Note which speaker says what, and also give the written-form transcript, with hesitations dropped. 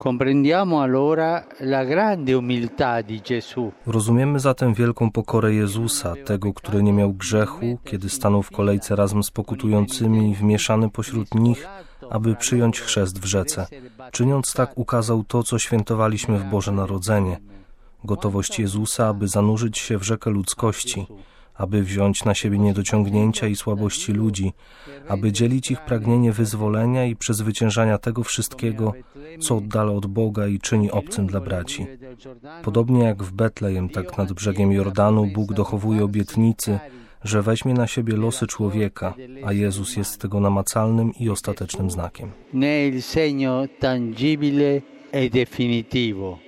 Speaker 1: Comprendiamo allora la grande umiltà di Gesù.
Speaker 2: Rozumiemy zatem wielką pokorę Jezusa, tego, który nie miał grzechu, kiedy stanął w kolejce razem z pokutującymi, wmieszany pośród nich, aby przyjąć chrzest w rzece. Czyniąc tak, ukazał to, co świętowaliśmy w Boże Narodzenie. Gotowość Jezusa, aby zanurzyć się w rzekę ludzkości, aby wziąć na siebie niedociągnięcia i słabości ludzi, aby dzielić ich pragnienie wyzwolenia i przezwyciężania tego wszystkiego, co oddala od Boga i czyni obcym dla braci. Podobnie jak w Betlejem, tak nad brzegiem Jordanu, Bóg dochowuje obietnicy, że weźmie na siebie losy człowieka, a Jezus jest tego namacalnym i ostatecznym znakiem.
Speaker 1: Ne il segno tangibile e definitivo.